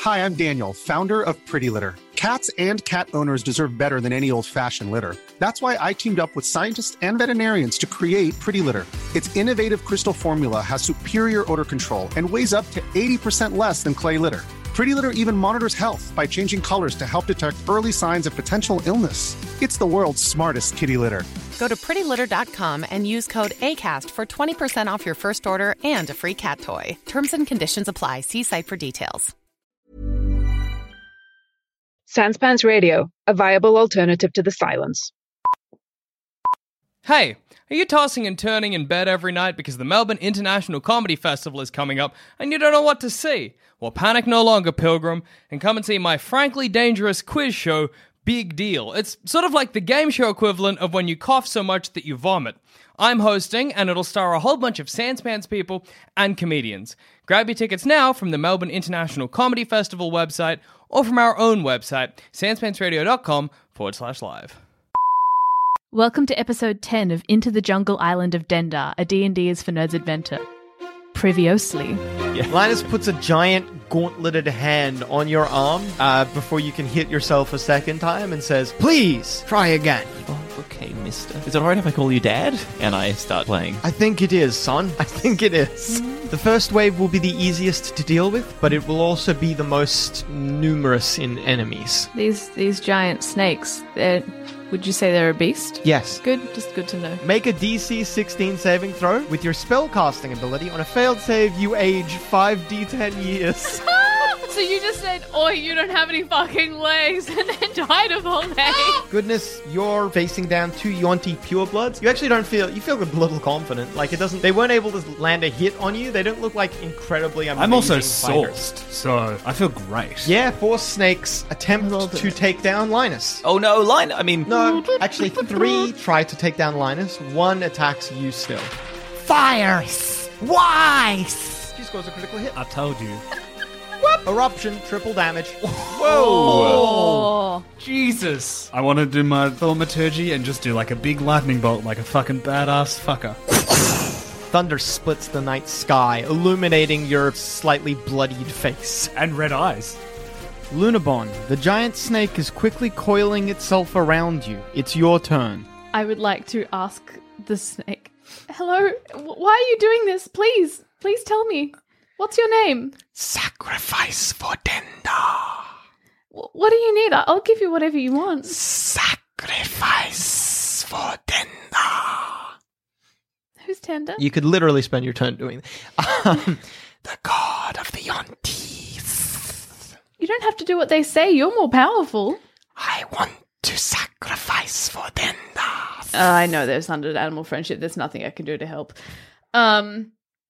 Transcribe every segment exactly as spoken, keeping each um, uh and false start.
Hi, I'm Daniel, founder of Pretty Litter. Cats and cat owners deserve better than any old-fashioned litter. That's why I teamed up with scientists and veterinarians to create Pretty Litter. Its innovative crystal formula has superior odor control and weighs up to eighty percent less than clay litter. Pretty Litter even monitors health by changing colors to help detect early signs of potential illness. It's the world's smartest kitty litter. Go to pretty litter dot com and use code ACAST for twenty percent off your first order and a free cat toy. Terms and conditions apply. See site for details. Sanspants Radio, a viable alternative to the silence. Hey, are you tossing and turning in bed every night because the Melbourne International Comedy Festival is coming up and you don't know what to see? Well, panic no longer, Pilgrim, and come and see my frankly dangerous quiz show, Big Deal. It's sort of like the game show equivalent of when you cough so much that you vomit. I'm hosting, and it'll star a whole bunch of Sanspants people and comedians. Grab your tickets now from the Melbourne International Comedy Festival website or from our own website, sanspantsradio.com forward slash live. Welcome to episode ten of Into the Jungle Island of Dendar, a D and D is for Nerds adventure. Previously. Yeah. Linus puts a giant gauntleted hand on your arm uh, before you can hit yourself a second time and says, "Please, try again." Oh, okay, mister. Is it alright if I call you Dad? And I start playing. I think it is, son. I think it is. The first wave will be the easiest to deal with, but it will also be the most numerous in enemies. These these giant snakes, they're... Would you say they're a beast? Yes. Good, just good to know. Make a D C sixteen saving throw. With your spellcasting ability, on a failed save, you age five d ten years. So you just said, "Oh, you don't have any fucking legs," and then died of old age. Goodness, you're facing down two Yonti purebloods. You actually don't feel, you feel a little confident. Like, it doesn't, they weren't able to land a hit on you. They don't look like incredibly amazing I'm also fighters. sourced, so I feel great. Yeah, four snakes attempt to take down Linus. Oh no, Line, I mean... No, actually three try to take down Linus. One attacks you still. Fires! Why? She scores a critical hit. I told you. Whoop! Eruption, triple damage. Oh. Jesus. I want to do my thaumaturgy and just do like a big lightning bolt like a fucking badass fucker. Thunder splits the night sky, illuminating your slightly bloodied face. And red eyes. Lunabon, the giant snake is quickly coiling itself around you. It's your turn. I would like to ask the snake, hello, why are you doing this? Please, please tell me. What's your name? Sacrifice for Dendar. W- what do you need? I'll give you whatever you want. Sacrifice for Dendar. Who's Tender? You could literally spend your turn doing that. Um, the god of the Yontis. You don't have to do what they say. You're more powerful. I want to sacrifice for Dendar. Uh, I know there's hundred animal friendship. There's nothing I can do to help. Um,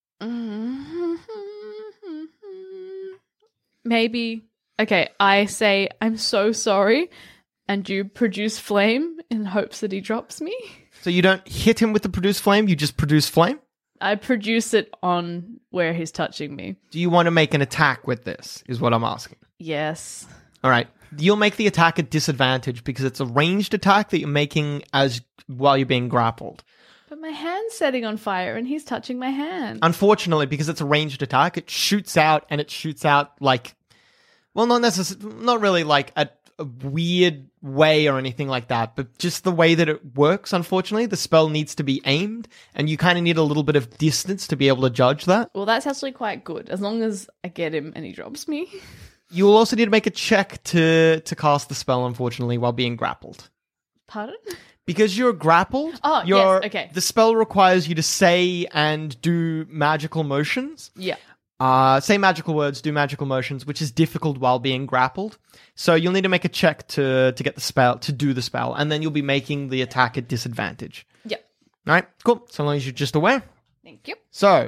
maybe. Okay, I say I'm so sorry, and you produce flame in hopes that he drops me. So you don't hit him with the produce flame, you just produce flame? I produce it on where he's touching me. Do you want to make an attack with this, is what I'm asking. Yes. All right. You'll make the attack at disadvantage because it's a ranged attack that you're making as while you're being grappled. But my hand's setting on fire and he's touching my hand. Unfortunately, because it's a ranged attack, it shoots out and it shoots out like, well, not necessarily, not really like a, a weird way or anything like that, but just the way that it works, unfortunately. The spell needs to be aimed and you kind of need a little bit of distance to be able to judge that. Well, that's actually quite good, as long as I get him and he drops me. You will also need to make a check to, to cast the spell, unfortunately, while being grappled. Pardon? Because you're grappled, oh, you're, yes, okay. The spell requires you to say and do magical motions. Yeah. Uh, say magical words, do magical motions, which is difficult while being grappled. So you'll need to make a check to, to get the spell, to do the spell, and then you'll be making the attack at disadvantage. Yep. All right, cool. So long as you're just aware. Thank you. So,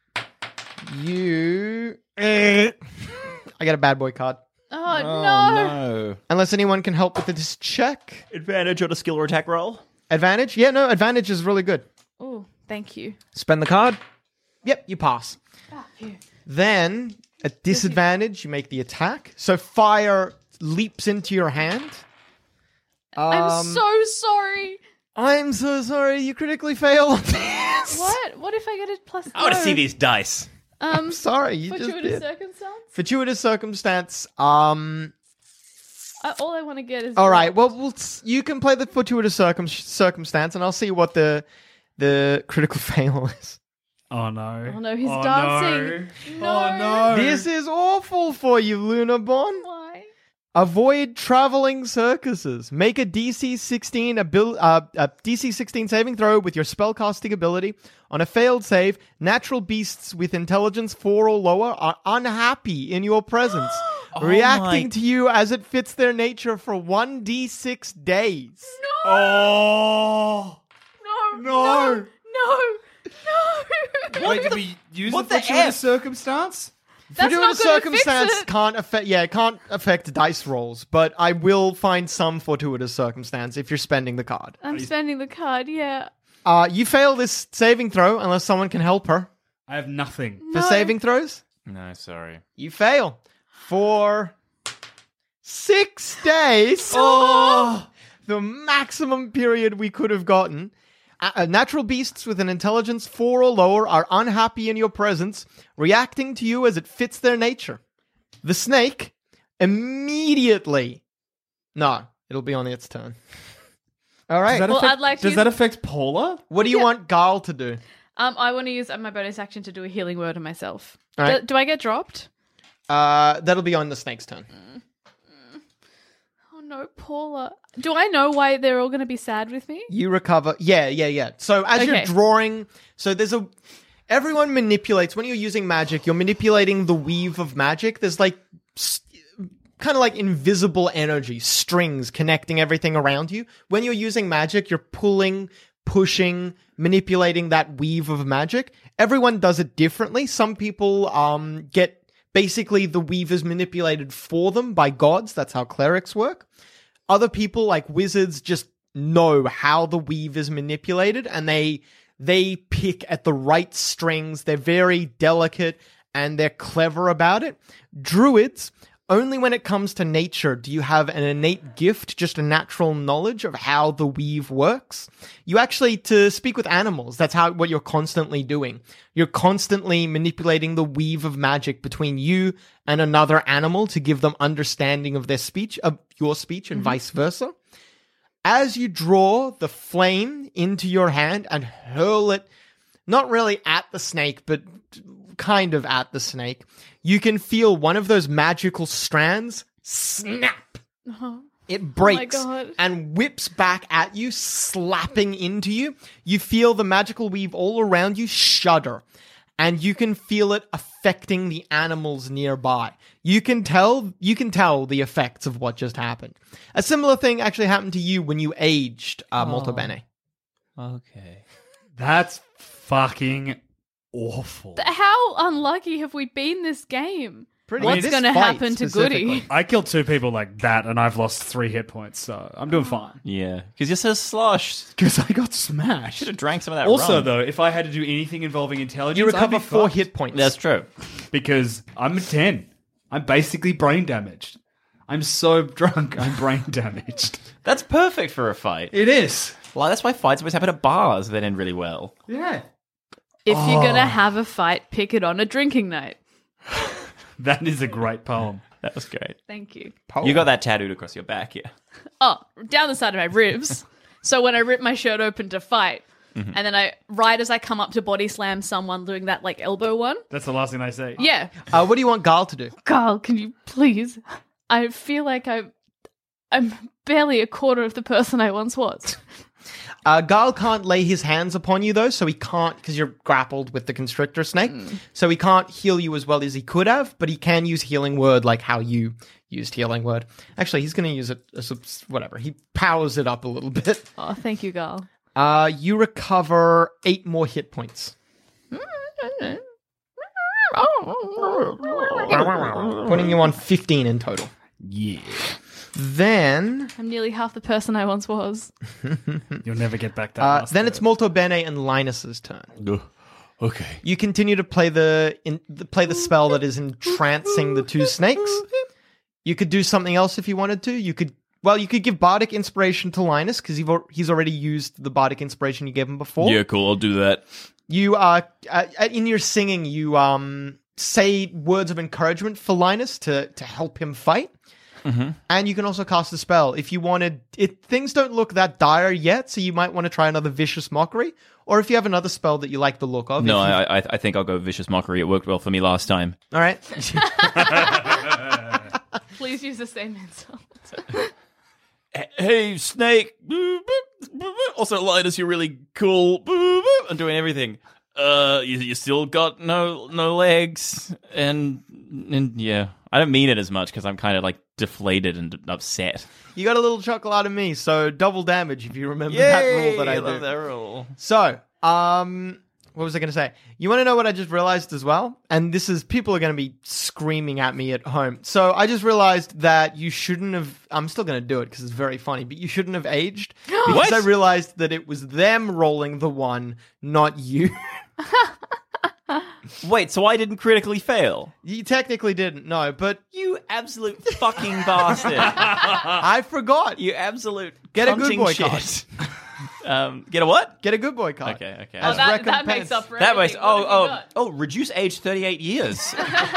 you... I got a bad boy card. Oh, Oh, no. no. Unless anyone can help with this check. Advantage on a skill or attack roll? Advantage? Yeah, no, advantage is really good. Oh, thank you. Spend the card. Yep, you pass. Ah, phew. Then, at disadvantage, you make the attack. So fire leaps into your hand. I'm Um, so sorry. I'm so sorry, you critically fail on this. What? What if I get a plus? I want to no? see these dice. Um, Sorry, you just fortuitous did. circumstance. Fortuitous circumstance. Um. I, all I want to get is. All right. Well, we'll s- you can play the fortuitous circum- circumstance, and I'll see what the the critical fail is. Oh no. Oh no, he's oh, dancing. No. No. Oh no. This is awful for you, Lunabon. Why? Avoid traveling circuses. Make a D C sixteen abil- uh, a D C sixteen saving throw with your spellcasting ability. On a failed save, natural beasts with intelligence four or lower are unhappy in your presence, reacting my- to you as it fits their nature for one d six days. Oh. No. No. No. No. Wait, did we use what the the fortuitous F? circumstance? That's Fortuitous not gonna fix circumstance it. can't affect. Yeah, it can't affect dice rolls, but I will find some fortuitous circumstance if you're spending the card. I'm spending the card. Yeah. Uh, you fail this saving throw unless someone can help her. I have nothing. For No. saving throws, No, sorry. you fail for six days. Oh. The maximum period we could have gotten. Uh, uh, natural beasts with an intelligence four or lower are unhappy in your presence, reacting to you as it fits their nature. The snake immediately. No, it'll be on its turn. All right. Does that Well, affect, I'd like to does use- that affect Paula? What do you want Garl to do? Um, I want to use my bonus action to do a healing word on myself. All right. Do, do I get dropped? Uh, that'll be on the snake's turn. Oh no, Paula. Do I know why they're all going to be sad with me? You recover. Yeah, yeah, yeah. So as you're Okay. drawing, so there's a. Everyone manipulates when you're using magic. You're manipulating the weave of magic. There's like kind of like invisible energy, strings connecting everything around you. When you're using magic, you're pulling, pushing, manipulating that weave of magic. Everyone does it differently. Some people um get basically the weave is manipulated for them by gods. That's how clerics work. Other people, like wizards, just know how the weave is manipulated, and they they pick at the right strings. They're very delicate, and they're clever about it. Druids, only when it comes to nature do you have an innate gift, just a natural knowledge of how the weave works. You actually, to speak with animals, that's how what you're constantly doing. You're constantly manipulating the weave of magic between you and another animal to give them understanding of their speech, of your speech, and vice versa. As you draw the flame into your hand and hurl it, not really at the snake, but kind of at the snake, you can feel one of those magical strands snap. Oh. It breaks God. and whips back at you, slapping into you. You feel the magical weave all around you shudder, and you can feel it affecting the animals nearby. You can tell, you can tell the effects of what just happened. A similar thing actually happened to you when you aged uh, Molto Bene. Okay. That's fucking awful. Th- How unlucky have we been this game? Pretty What's this going to fight happen to specifically. Goody? I killed two people like that, and I've lost three hit points, so I'm doing fine. Yeah, because you're so sloshed. Because I got smashed. Should have drank some of that Also, rum. though, if I had to do anything involving intelligence, You I'd recover be four fucked. hit points. That's true. Because I'm a ten. I'm basically brain damaged. I'm so drunk, I'm brain damaged. That's perfect for a fight. It is. Well, that's why fights always happen at bars that end really well. Yeah. If you're going Oh. to have a fight, pick it on a drinking night. That is a great poem. That was great. Thank you. You got that tattooed across your back, yeah. Oh, down the side of my ribs. So when I rip my shirt open to fight, Mm-hmm. and then I, right as I come up to body slam someone doing that like elbow one. That's the last thing I say. Yeah. Uh, what do you want Garl to do? Carl, can you please? I feel like I'm, I'm barely a quarter of the person I once was. Uh, Garl can't lay his hands upon you, though, so he can't, because you're grappled with the constrictor snake, so he can't heal you as well as he could have, but he can use healing word like how you used healing word. Actually, he's going to use it as a, whatever. He powers it up a little bit. Oh, thank you, Carl. Uh, you recover eight more hit points. Putting you on fifteen in total. Yeah. Then, I'm nearly half the person I once was. You'll never get back that uh, last then third. it's Molto Bene and Linus's turn. Okay. You continue to play the, in, the play the spell that is entrancing the two snakes. You could do something else if you wanted to. You could, well, you could give Bardic Inspiration to Linus because he's already used the Bardic Inspiration you gave him before. Yeah, cool. I'll do that. You uh, uh in your singing, you um say words of encouragement for Linus to to help him fight. Mm-hmm. And you can also cast a spell if you wanted. It things don't look that dire yet, so you might want to try another Vicious Mockery, or if you have another spell that you like the look of. No, you... I, I I think I'll go Vicious Mockery. It worked well for me last time. All right. Please use the same insult. Hey, Snake. Also, Linus, you're really cool. I'm doing everything. Uh, you, you still got no no legs, and and yeah, I don't mean it as much because I'm kind of like deflated and upset. You got a little chuckle out of me, so double damage if you remember Yay, that rule that I, I do. love that rule. So, um, what was I going to say? You want to know what I just realized as well? And this is, people are going to be screaming at me at home. So I just realized that you shouldn't have, I'm still going to do it because it's very funny, but you shouldn't have aged. Because What? I realized that it was them rolling the one, not you. Wait, so I didn't critically fail? You technically didn't, no, but You absolute fucking bastard! I forgot. You absolute Get a good cunting boy shit. um, get a what? Get a good boy card. Okay, okay. Oh, As that, that recompense. makes up for That was everything. oh What have you oh got? oh reduce age thirty-eight years.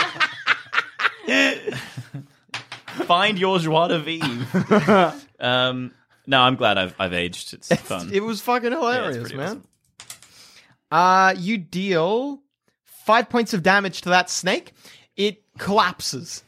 Find your joie de vivre. um, no, I'm glad I've I've aged. It's fun. It was fucking hilarious, pretty man. awesome. Uh, you deal five points of damage to that snake. It collapses.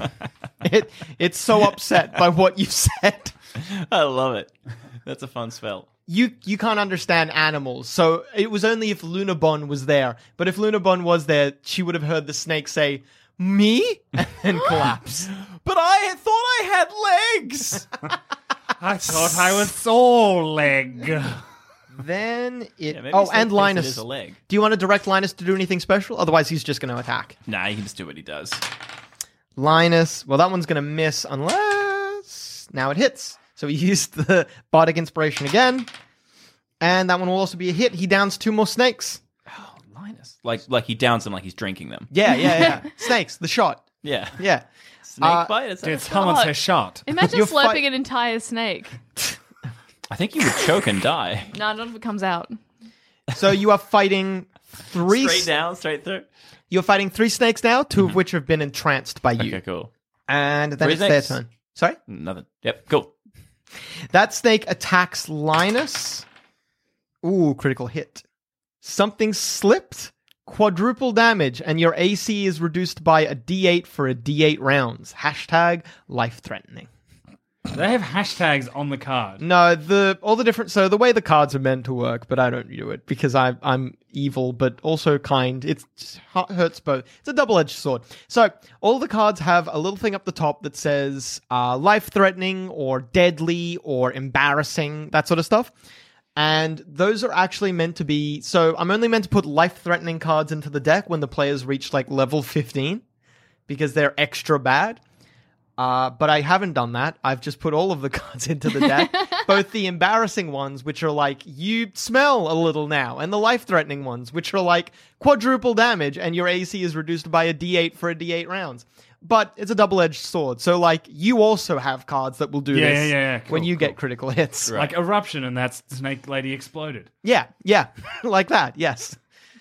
it It's so upset by what you said. I love it. That's a fun spell. You you can't understand animals, so it was only if Lunabon was there. But if Lunabon was there, she would have heard the snake say, "Me?" and then collapse. But I thought I had legs. I thought I was soul leg. Then it... Yeah, maybe oh, Snake and thinks Linus. It is a leg. Do you want to direct Linus to do anything special? Otherwise, he's just going to attack. Nah, he can just do what he does. Linus, well, that one's going to miss unless... Now it hits. So he used the Bardic Inspiration again. And that one will also be a hit. He downs two more snakes. Oh, Linus. Like like he downs them like he's drinking them. Yeah, yeah, yeah. Snakes, the shot. Yeah. Yeah. Snake Uh, bite? Is that Did a- someone God. say shot? Imagine You're slurping fi- an entire snake. I think you would choke and die. No, none of it comes out. So you are fighting three... Straight down, straight through. You're fighting three snakes now, two of which have been entranced by you. Okay, cool. And then Three it's their snakes. turn. Sorry? Nothing. Yep, cool. That snake attacks Linus. Ooh, critical hit. Something slipped. Quadruple damage, and your A C is reduced by a D eight for a D eight rounds. Hashtag life-threatening. They have hashtags on the card. No, the all the different... So the way the cards are meant to work, but I don't do it because I, I'm evil, but also kind. It hurts both. It's a double-edged sword. So all the cards have a little thing up the top that says uh, life-threatening or deadly or embarrassing, that sort of stuff. And those are actually meant to be... So I'm only meant to put life-threatening cards into the deck when the players reach like level fifteen because they're extra bad. Uh, but I haven't done that. I've just put all of the cards into the deck. Both the embarrassing ones, which are like, you smell a little now, and the life-threatening ones, which are like quadruple damage, and your A C is reduced by a D eight for a D eight rounds. But it's a double-edged sword, so like, you also have cards that will do Yeah, this yeah, yeah, yeah. Cool, when you cool. get critical hits. Like eruption, and that snake lady exploded. Yeah, yeah, like that, yes.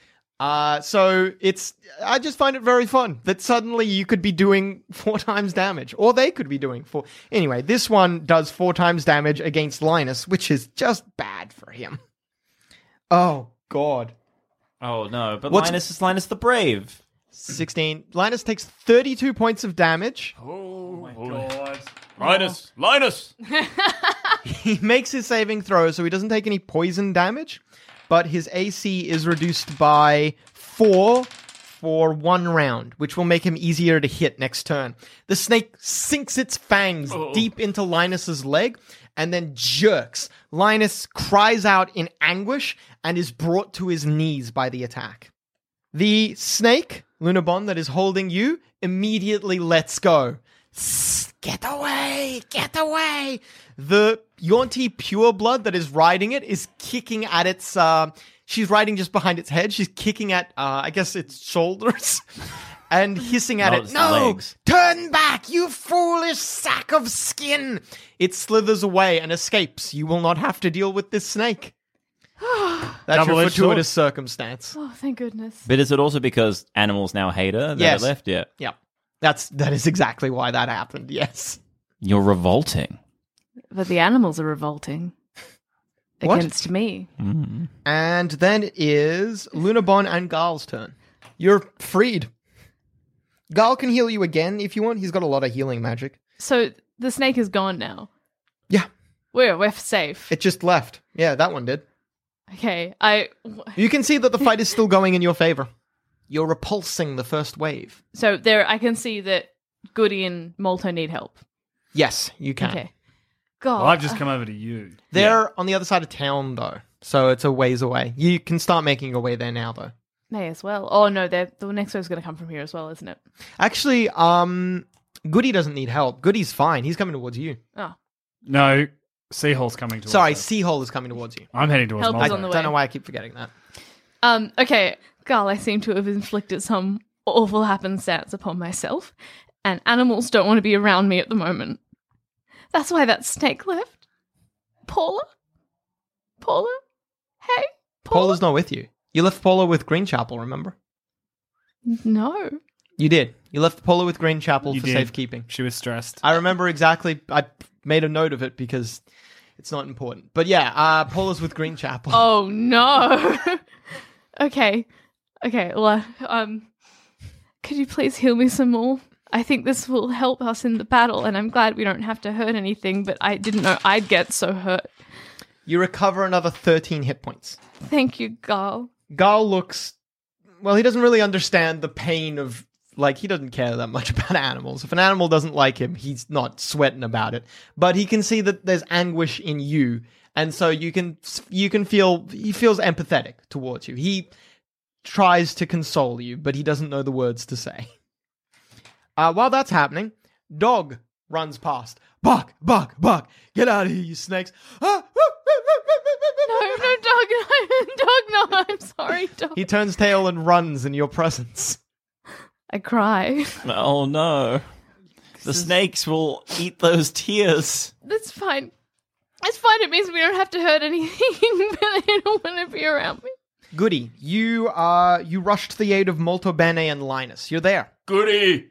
Uh, so it's, I just find it very fun that suddenly you could be doing four times damage, or they could be doing four. Anyway, this one does four times damage against Linus, which is just bad for him. Oh, God. Oh, no. But What's- Linus is Linus the Brave. sixteen. Linus takes thirty-two points of damage. Oh my god. Linus! Linus! He makes his saving throw, so he doesn't take any poison damage, but his A C is reduced by four for one round, which will make him easier to hit next turn. The snake sinks its fangs deep into Linus's leg and then jerks. Linus cries out in anguish and is brought to his knees by the attack. The snake, Lunabon, that is holding you, immediately lets go. Sss, get away! Get away! The Yonti Pureblood that is riding it is kicking at its... Uh, she's riding just behind its head. She's kicking at, uh, I guess, its shoulders. and hissing at No, it. it's No, legs. turn back, you foolish sack of skin. It slithers away and escapes. You will not have to deal with this snake. That's your Double-edged fortuitous circumstance. Oh, thank goodness. But is it also because animals now hate her that Yes. it left? Yeah. Yeah, that's that is exactly why that happened. Yes. You're revolting. But the animals are revolting What? against me. And then it is Lunabon and Garl's turn. You're freed. Garl can heal you again if you want. He's got a lot of healing magic. So the snake is gone now. Yeah, We're we're safe. it just left. Yeah, that one did. Okay, I. You can see that the fight is still going in your favor. You're repulsing the first wave. So there, I can see that Goody and Molto need help. Yes, you can. Okay. God, Well, I've just come over to you. They're on the other side of town, though, so it's a ways away. You can start making your way there now, though. may as well. Oh no, they're, the next wave's going to come from here as well, isn't it? Actually, um, Goody doesn't need help. Goody's fine. He's coming towards you. Oh, No, Seahaw's coming towards Sorry, us. Seahole is coming towards you. I'm heading towards Help is Malta. on the I way. don't know why I keep forgetting that. Um. Okay, Garl, I seem to have inflicted some awful happenstance upon myself, and animals don't want to be around me at the moment. That's why that snake left. Paula? Paula? Hey? Paula? Paula's not with you. You left Paula with Greenchapel, remember? No. You did. You left Paula with Greenchapel You for did. safekeeping. She was stressed. I remember exactly. I made a note of it because it's not important. But yeah, uh, Paula's with Greenchapel. Oh no. Okay. Okay, well, um, could you please heal me some more? I think this will help us in the battle, and I'm glad we don't have to hurt anything, but I didn't know I'd get so hurt. You recover another thirteen hit points. Thank you, Garl. Garl looks... Well, he doesn't really understand the pain of... Like, he doesn't care that much about animals. If an animal doesn't like him, he's not sweating about it. But he can see that there's anguish in you, and so you can you can feel... He feels empathetic towards you. He tries to console you, but he doesn't know the words to say. Uh, while that's happening, Dog runs past. Buck, Buck, Buck, get out of here, you snakes. Ah, No, no, dog, no, dog, no, I'm sorry, dog. He turns tail and runs in your presence. I cry. Oh no. The snakes will eat those tears. That's fine. It's fine, it means we don't have to hurt anything, but they don't want to be around me. Goody, you uh, you rush to the aid of Molto Bene and Linus. You're there. Goody!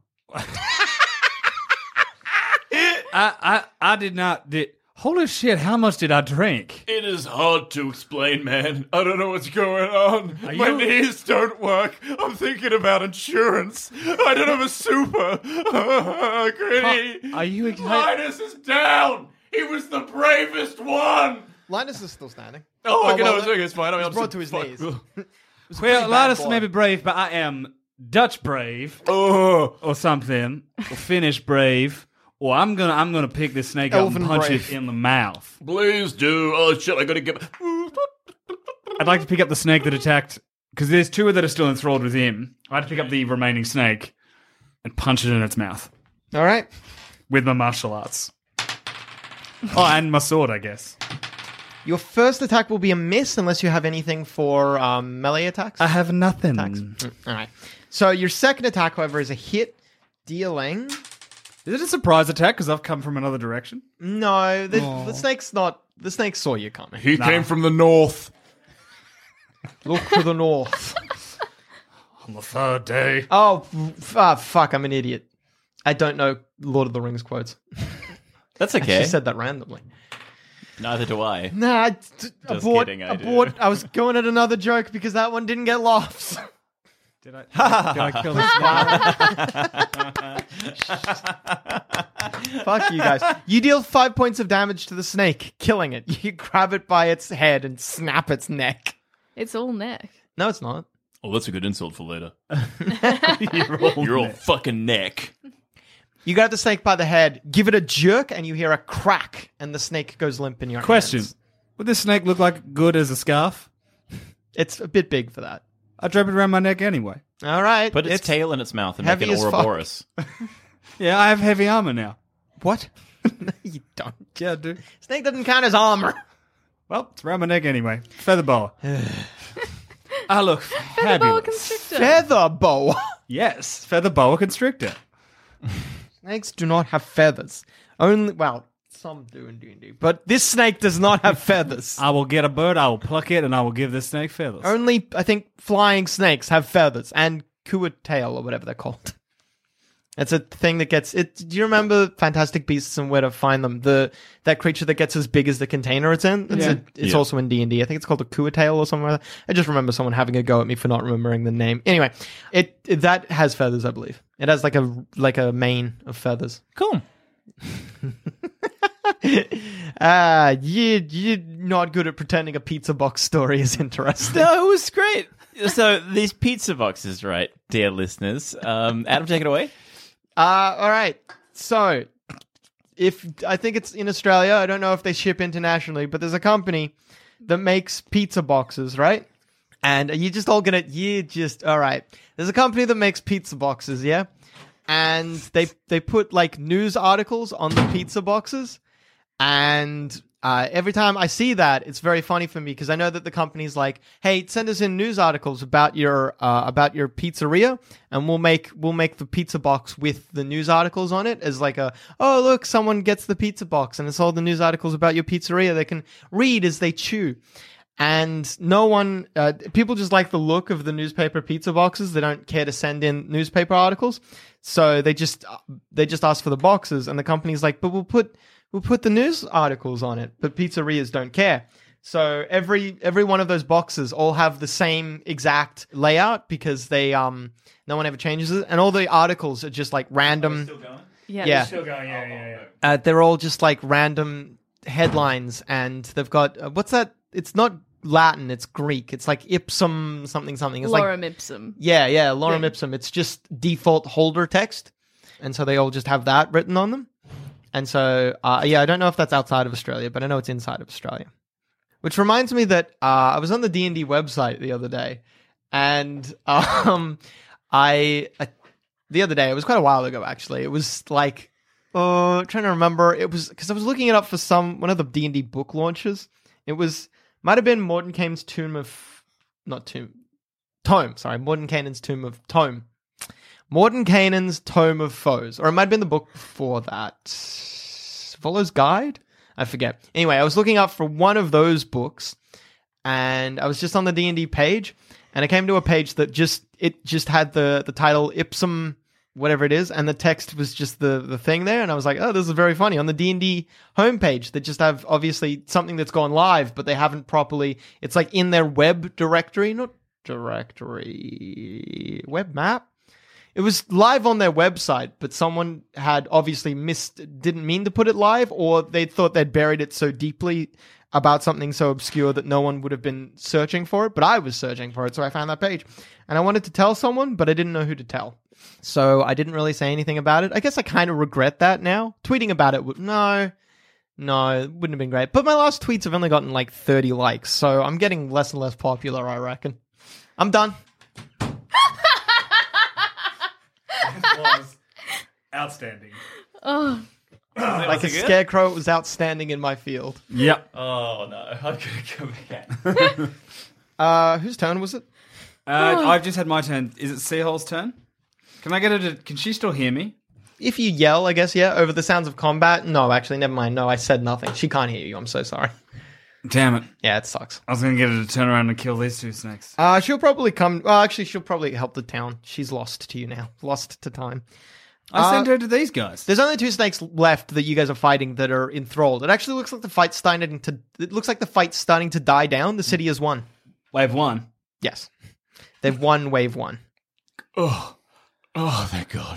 I, I, I did not. Did, holy shit! How much did I drink? It is hard to explain, man. I don't know what's going on. Are My you- knees don't work. I'm thinking about insurance. I don't have a super. Gritty. Are you excited? Linus is down. He was the bravest one. Linus is still standing. Oh, Oh, okay, well, no, it's okay, it's fine. I mean, He's I'm brought so to his fuck- knees. Well, bad Linus boy. may be brave, but I am Dutch brave Oh, or something, or Finnish brave, or I'm gonna I'm gonna pick this snake up Elven and punch brave. it in the mouth. please do. Oh shit, I gotta get. I'd like to pick up the snake that attacked, because there's two that are still enthralled with him. I'd like to pick up the remaining snake and punch it in its mouth All right. with my martial arts. Oh, and my sword, I guess. Your first attack will be a miss unless you have anything for um, melee attacks. I have nothing. attacks. Mm, all right. So your second attack, however, is a hit, dealing. Is it a surprise attack because I've come from another direction? No, the, the snake's not. The snake saw you coming. He Nah. came from the north. Look to the north. On the third day. Oh, f- ah, fuck! I'm an idiot. I don't know Lord of the Rings quotes. That's I okay. just said that randomly. Neither do I. Nah, I, t- I Just bought. kidding, I I do. bought. I was going at another joke because that one didn't get laughs. Did I, did I kill this spider? Fuck you guys. You deal five points of damage to the snake, killing it. You grab it by its head and snap its neck. It's all neck. No, it's not. Oh, that's a good insult for later. You're all You're all neck. fucking neck. You grab the snake by the head, give it a jerk, and you hear a crack, and the snake goes limp in your Question. hands. Would this snake look like good as a scarf? It's a bit big for that. I drape it around my neck anyway. All right. Put its, tail in its mouth and make heavy it as fuck. Ouroboros. Yeah, I have heavy armor now. What? No, you don't. Yeah, I do. Snake doesn't count as armor. Well, it's around my neck anyway. Feather boa. Ah, look, Boa fabulous. constrictor. Feather boa. Yes, feather boa constrictor. Snakes do not have feathers. Only, well, some do in D and D, but this snake does not have feathers. I will get a bird, I will pluck it, and I will give this snake feathers. Only, I think, flying snakes have feathers, and Kuatail, or whatever they're called. It's a thing that gets it. Do you remember Fantastic Beasts and Where to Find Them? The that creature that gets as big as the container it's in. It's, Yeah. a, it's Yeah. also in D and D. I think it's called a Kuatail or something like that. I just remember someone having a go at me for not remembering the name. Anyway, it, it that has feathers, I believe. It has like a like a mane of feathers. Cool. Ah, you you're not good at pretending a pizza box story is interesting. No, it was great. So these pizza boxes, right, dear listeners? Um, Adam, take it away. Uh, all right. So, if I think it's in Australia, I don't know if they ship internationally, but there's a company that makes pizza boxes, right? And are you just all gonna, you just, all right. There's a company that makes pizza boxes, yeah? And they they put like news articles on the pizza boxes. And uh, every time I see that, it's very funny for me because I know that the company's like, "Hey, send us in news articles about your uh, about your pizzeria, and we'll make we'll make the pizza box with the news articles on it as like a oh look, someone gets the pizza box and it's all the news articles about your pizzeria they can read as they chew." And no one, uh, people just like the look of the newspaper pizza boxes. They don't care to send in newspaper articles, so they just they just ask for the boxes, and the company's like, "But we'll put." We'll put the news articles on it, but pizzerias don't care. So every every one of those boxes all have the same exact layout because they um no one ever changes it, and all the articles are just like random. Yeah. Yeah. Still going, yeah, yeah, yeah. Uh, they're all just like random headlines, and they've got uh, what's that? It's not Latin, it's Greek. It's like ipsum something something. It's like Lorem ipsum. yeah, yeah, lorem Yeah. ipsum. It's just default holder text, and so they all just have that written on them. And so, uh, yeah, I don't know if that's outside of Australia, but I know it's inside of Australia. Which reminds me that uh, I was on the D and D website the other day, and um, I uh, the other day, it was quite a while ago actually. It was like, uh, trying to remember. It was because I was looking it up for some one of the D and D book launches. It was might have been Mordenkainen's Tomb of not Tomb Tome. Sorry, Mordenkainen's Tomb of Tome. Mordenkainen's Tome of Foes, or it might have been the book before that. Volo's Guide? I forget. Anyway, I was looking up for one of those books, and I was just on the D and D page, and I came to a page that just it just had the the title Ipsum, whatever it is, and the text was just the the thing there, and I was like, oh, this is very funny. On the D and D homepage, they just have obviously something that's gone live, but they haven't properly. It's like in their web directory, not directory, web map. It was live on their website, but someone had obviously missed, didn't mean to put it live, or they thought they'd buried it so deeply about something so obscure that no one would have been searching for it. But I was searching for it, so I found that page. And I wanted to tell someone, but I didn't know who to tell. So I didn't really say anything about it. I guess I kind of regret that now. Tweeting about it, would, no, no, it wouldn't have been great. But my last tweets have only gotten like thirty likes, so I'm getting less and less popular, I reckon. I'm done. Was outstanding. Oh, Like a scarecrow, it was outstanding in my field. Yep. Oh no, I'm gonna go again. Uh, whose turn was it? Uh, I've just had my turn. Is it Seahole's turn? Can I get her to... Can she still hear me? If you yell, I guess, yeah, over the sounds of combat. No, actually, never mind. No, I said nothing. She can't hear you. I'm so sorry. Damn it. Yeah, it sucks. I was going to get her to turn around and kill these two snakes. Uh, she'll probably come. Well, actually, she'll probably help the town. She's lost to you now. Lost to time. I Uh, sent her to these guys. There's only two snakes left that you guys are fighting that are enthralled. It actually looks like the fight's starting to. It looks like the fight's starting to die down. The city has won. Wave one. Yes, they've won wave one. Oh, oh, thank God.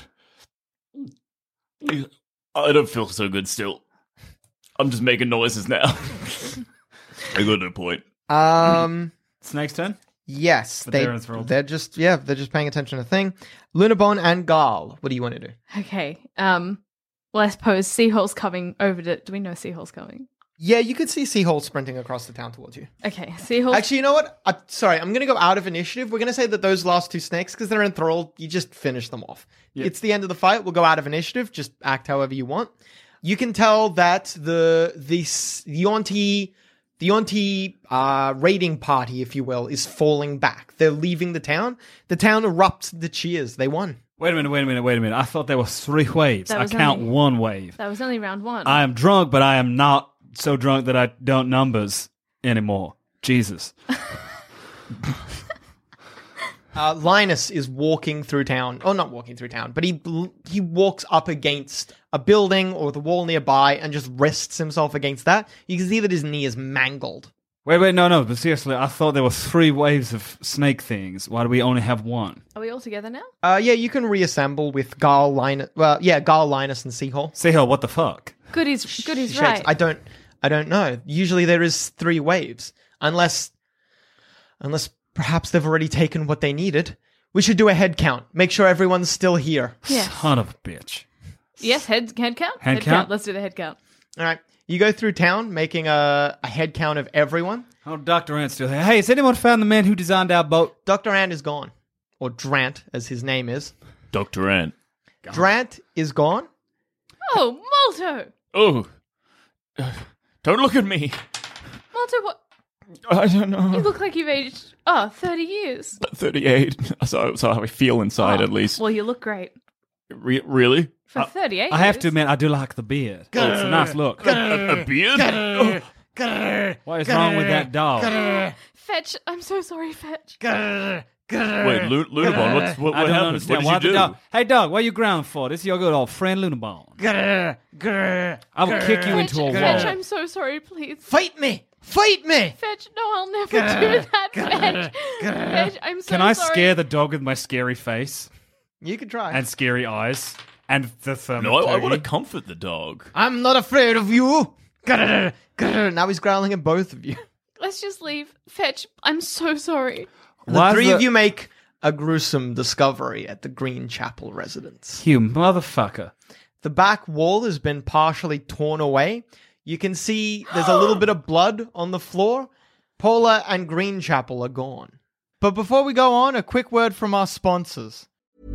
I don't feel so good still. I'm just making noises now. I got no point. Um. Snake's turn? Yes, But they, they're enthralled. they're just yeah, they're just paying attention to the thing. Lunabon and Gal, what do you want to do? okay. Um, well, I suppose Seahole's coming over to. Do we know Seahole's coming? Yeah, you could see Seahole sprinting across the town towards you. Okay, Seahole. Actually, you know what? I, sorry, I'm going to go out of initiative. We're going to say that those last two snakes, because they're enthralled, you just finish them off. Yep. It's the end of the fight. We'll go out of initiative. Just act however you want. You can tell that the the Yonti The Yuan-ti uh, raiding party, if you will, is falling back. They're leaving the town. The town erupts into cheers. They won. Wait a minute, wait a minute, wait a minute. I thought there were three waves. That I was count only- one wave. That was only round one. I am drunk, but I am not so drunk that I don't numbers anymore. Jesus. Uh, Linus is walking through town. Oh, not walking through town, but he he walks up against a building or the wall nearby and just rests himself against that. You can see that his knee is mangled. Wait, wait, no, no, but seriously, I thought there were three waves of snake things. Why do we only have one? Are we all together now? Uh, yeah, you can reassemble with Garl, Linus. Well, yeah, Garl, Linus, and Seahole. Seahole, what the fuck? Goodie's, Goodie's Shakes. right. I don't, I don't know. Usually there is three waves, unless, unless perhaps they've already taken what they needed. We should do a head count. Make sure everyone's still here. Yes. Son of a bitch. Yes, head, head count? Head count? Let's do the head count. All right, you go through town, making a, a head count of everyone. Oh, Doctor Ant's still here. Hey, has anyone found the man who designed our boat? Doctor Ant is gone, or Drant, as his name is. Doctor Ant. Drant is gone. Oh, Malto! Oh. Uh, don't look at me. Malto, what? I don't know. You look like you've aged, oh, thirty years. thirty-eight. So, so how I feel inside, Oh, at least. Well, you look great. Re- really? For thirty-eight I have years. to admit, I do like the beard. Oh, it's a nice look. A, a, a beard? Oh. What is wrong with that dog? Fetch, I'm so sorry, Fetch. Wait, Lu- Lunabone, what's, what, I what don't happened? understand. What Why did the you do? dog? Hey, dog, what are you growling for? This is your good old friend Lunabone. I will kick you Fetch, into a Fetch, wall. I'm so sorry, please. Fight me! Fight me! Fetch, no, I'll never do that, Fetch. Fetch, I'm so Can I sorry. scare the dog with my scary face You can try. and scary eyes and the thermal? No, I, I want to comfort the dog. I'm not afraid of you. Now he's growling at both of you. Let's just leave. Fetch, I'm so sorry. The Why three the- of you make a gruesome discovery at the Green Chapel residence. You motherfucker. The back wall has been partially torn away. You can see there's a little bit of blood on the floor. Paula and Green Chapel are gone. But before we go on, a quick word from our sponsors.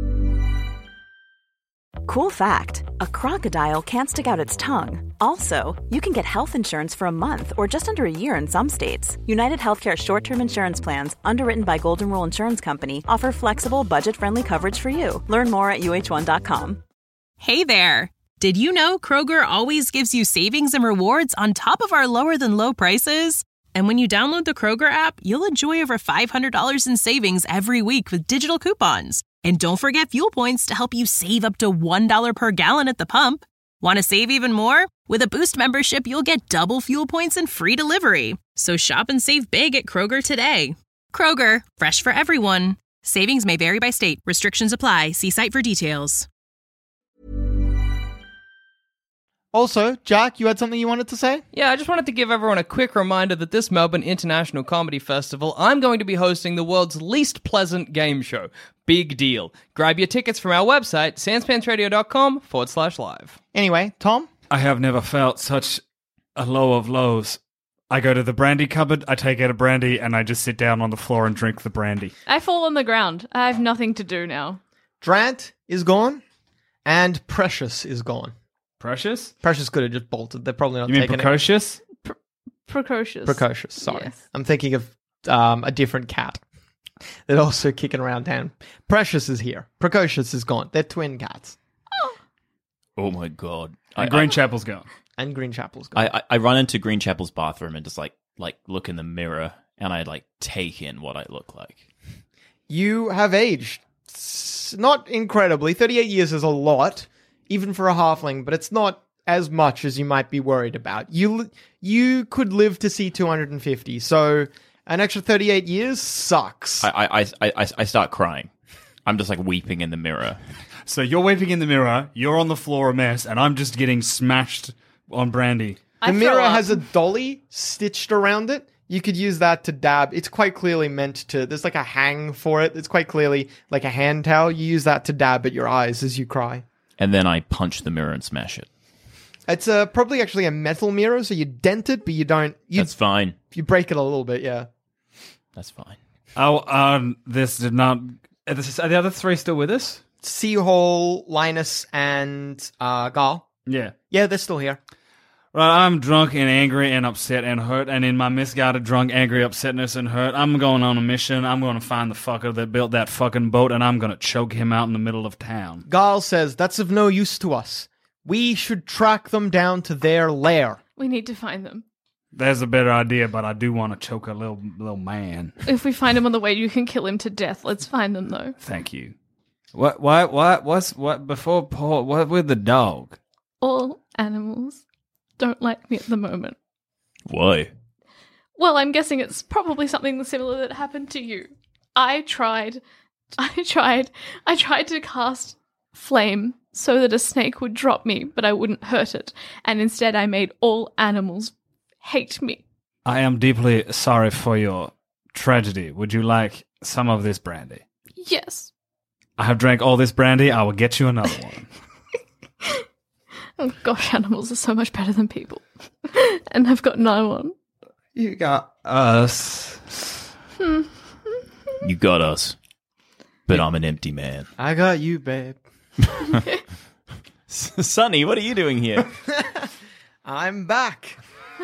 Cool fact, a crocodile can't stick out its tongue. Also, you can get health insurance for a month or just under a year in some states. United Healthcare short-term insurance plans, underwritten by Golden Rule Insurance Company, offer flexible, budget-friendly coverage for you. Learn more at U H one dot com. Hey there! Did you know Kroger always gives you savings and rewards on top of our lower than low prices? And when you download the Kroger app, you'll enjoy over five hundred dollars in savings every week with digital coupons. And don't forget fuel points to help you save up to one dollar per gallon at the pump. Want to save even more? With a Boost membership, you'll get double fuel points and free delivery. So shop and save big at Kroger today. Kroger, fresh for everyone. Savings may vary by state. Restrictions apply. See site for details. Also, Jack, you had something you wanted to say? Yeah, I just wanted to give everyone a quick reminder that this Melbourne International Comedy Festival, I'm going to be hosting the world's least pleasant game show. Big deal. Grab your tickets from our website, sanspantsradio.com forward slash live. Anyway, Tom? I have never felt such a low of lows. I go to the brandy cupboard, I take out a brandy, and I just sit down on the floor and drink the brandy. I fall on the ground. I have nothing to do now. Drant is gone, and Precious is gone. Precious? Precious could have just bolted. They're probably not You mean taking precocious? Precocious. it. Precocious, sorry. Yes. I'm thinking of um, a different cat. They're also kicking around town. Precious is here. Precocious is gone. They're twin cats. Oh my god. And I, Green I, Chapel's gone. And Green Chapel's gone. I, I, I run into Green Chapel's bathroom and just like like look in the mirror and I like take in what I look like. You have aged. S- Not incredibly. thirty-eight years is a lot, even for a halfling, but it's not as much as you might be worried about. You you could live to see two hundred fifty, so an extra thirty-eight years sucks. I I, I, I, I start crying. I'm just like weeping in the mirror. So you're weeping in the mirror, you're on the floor a mess, and I'm just getting smashed on brandy. The I mirror throw up. has a dolly stitched around it. You could use that to dab. It's quite clearly meant to... There's like a hang for it. It's quite clearly like a hand towel. You use that to dab at your eyes as you cry. And then I punch the mirror and smash it. It's uh, probably actually a metal mirror, so you dent it, but you don't... You, That's fine. you break it a little bit, yeah. That's fine. Oh, um, this did not... Are the are the other three still with us? Seahole, Linus, and uh, Gal. Yeah. Yeah, they're still here. Right, I'm drunk and angry and upset and hurt, and in my misguided drunk, angry, upsetness and hurt, I'm going on a mission. I'm going to find the fucker that built that fucking boat, and I'm going to choke him out in the middle of town. Gal says, that's of no use to us. We should track them down to their lair. We need to find them. There's a better idea, but I do want to choke a little little man. If we find him on the way, you can kill him to death. Let's find them, though. Thank you. What, what, what, what's, what, before Paul, what with the dog? All animals don't like me at the moment. Why? Well, I'm guessing it's probably something similar that happened to you. I tried, I tried, I tried to cast flame so that a snake would drop me, but I wouldn't hurt it. And instead I made all animals hate me. I am deeply sorry for your tragedy. Would you like some of this brandy? Yes. I have drank all this brandy. I will get you another one. Oh gosh, animals are so much better than people. And I've got no one. You got us. Hmm. You got us. But I'm an empty man. I got you, babe. Sonny, what are you doing here? I'm back.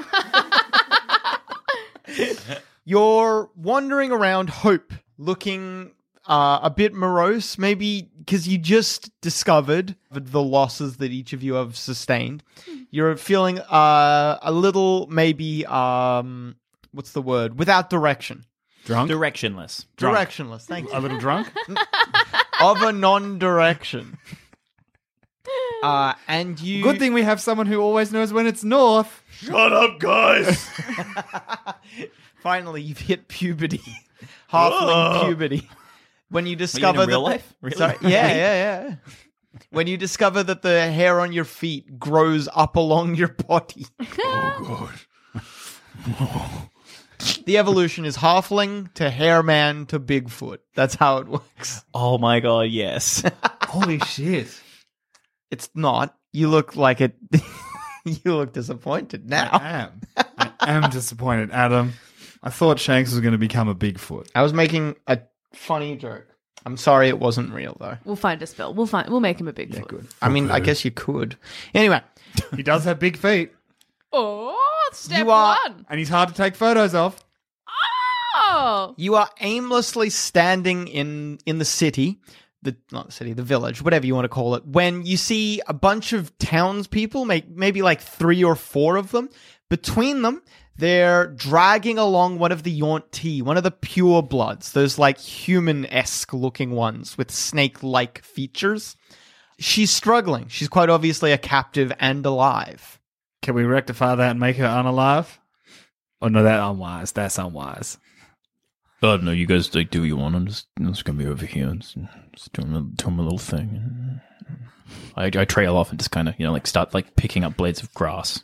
You're wandering around Hope, looking uh, a bit morose, maybe because you just discovered the losses that each of you have sustained. You're feeling uh, a little, maybe, um, what's the word? Without direction. Drunk? Directionless. Drunk. Directionless, thank you. A little drunk? Of a non-direction. Uh, and you... Good thing we have someone who always knows when it's north. Shut up, guys! Finally, you've hit puberty. Halfling puberty. When you discover in real that... life? Really? Sorry, yeah, yeah, yeah. When you discover that the hair on your feet grows up along your body. Oh, God. The evolution is halfling to hairman to Bigfoot. That's how it works. Oh, my God, yes. Holy shit. It's not. You look like it... You look disappointed now. I am. I am disappointed, Adam. I thought Shanks was going to become a Bigfoot. I was making a funny joke. I'm sorry it wasn't real, though. We'll find a spell. We'll find. We'll make him a Bigfoot. Yeah, good. I mean, I guess you could. Anyway. He does have big feet. Oh, step You are- one. And he's hard to take photos of. Oh. You are aimlessly standing in in the city, the not the city, the village, whatever you want to call it, when you see a bunch of townspeople, make, maybe like three or four of them. Between them, they're dragging along one of the Yuan-ti, one of the pure bloods, those like human-esque looking ones with snake-like features. She's struggling. She's quite obviously a captive and alive. Can we rectify that and make her unalive? Oh, no, that's unwise. That's unwise. I don't know. You guys like, do what you want. I'm just, I'm just going to be over here and just, just doing, my, doing my little thing. I, I trail off and just kind of, you know, like start like picking up blades of grass.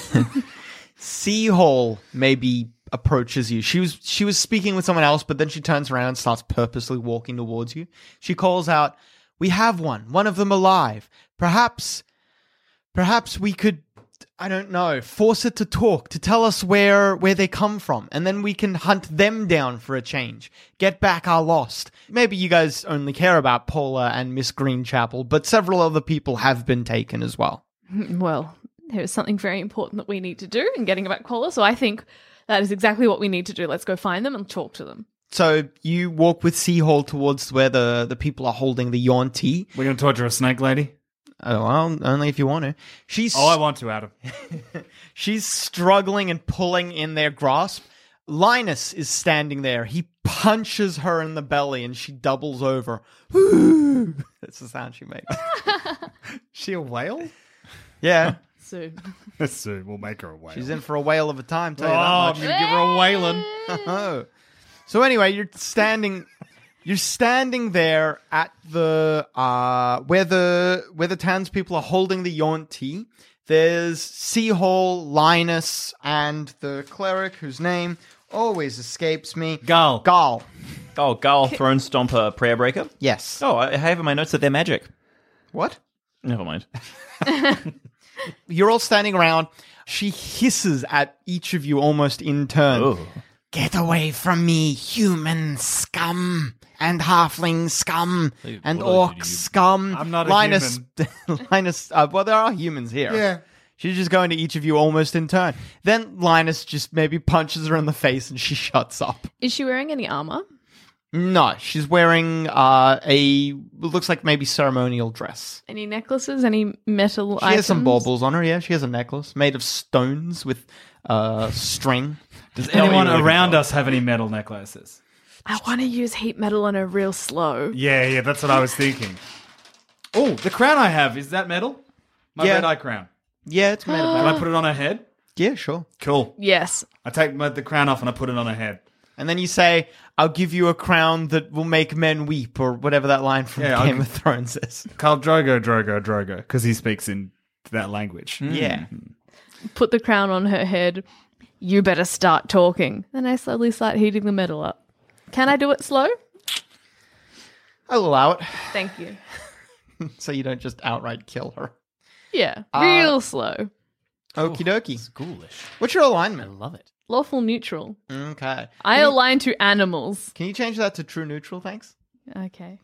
Seahole maybe approaches you. She was she was speaking with someone else, but then she turns around and starts purposely walking towards you. She calls out, "We have one, one of them alive. Perhaps, perhaps we could, I don't know, force it to talk, to tell us where where they come from, and then we can hunt them down for a change. Get back our lost. Maybe you guys only care about Paula and Miss Greenchapel, but several other people have been taken as well." Well, there is something very important that we need to do in getting back Paula, so I think that is exactly what we need to do. Let's go find them and talk to them. So you walk with Seahole towards where the, the people are holding the Yuan-ti. We're going to torture a snake lady? Oh, well, only if you want to. She's Oh, I want to, Adam. She's struggling and pulling in their grasp. Linus is standing there. He punches her in the belly and she doubles over. That's the sound she makes. She a whale? Yeah. Soon. Soon. We'll make her a whale. She's in for a whale of a time, tell you Oh, that I'm much. going to give her a whaling. Oh. So anyway, you're standing you're standing there at the uh where the where the townspeople are holding the Yuan-ti. There's Seahole, Linus, and the cleric whose name always escapes me. Gal. Gal. Oh, Gal, Throne Stomper, Prayer Breaker? Yes. Oh, I have in my notes that they're magic. What? Never mind. You're all standing around. She hisses at each of you almost in turn. Oh. Get away from me, human scum and halfling scum Hey, and what are orc you- scum. I'm not a Linus, human. Linus, uh, well, there are humans here. Yeah. She's just going to each of you almost in turn. Then Linus just maybe punches her in the face and she shuts up. Is she wearing any armor? No, she's wearing uh, a looks like maybe ceremonial dress. Any necklaces? Any metal She items? has some baubles on her, yeah. She has a necklace made of stones with uh, string. Does Tell me anyone what you're around looking for. us have any metal necklaces? I want to use heat metal on her real slow. Yeah, yeah, that's what I was thinking. Oh, the crown I have, is that metal? My Yeah. red eye crown. Yeah, it's made of Can metal. I put it on her head? Yeah, sure. Cool. Yes. I take my, the crown off and I put it on her head. And then you say, I'll give you a crown that will make men weep, or whatever that line from Yeah, I'll Game gi- of Thrones is. Khal Drogo, Drogo, Drogo, because he speaks in that language. Yeah. Put the crown on her head. You better start talking. Then I slowly start heating the metal up. Can I do it slow? I'll allow it, Thank you. so you don't just outright kill her. Yeah, Uh, real slow. Okie dokie. Ghoulish. What's your alignment? Love it. Lawful neutral. Okay. I Can you- align to animals. Can you change that to true neutral, thanks? Okay.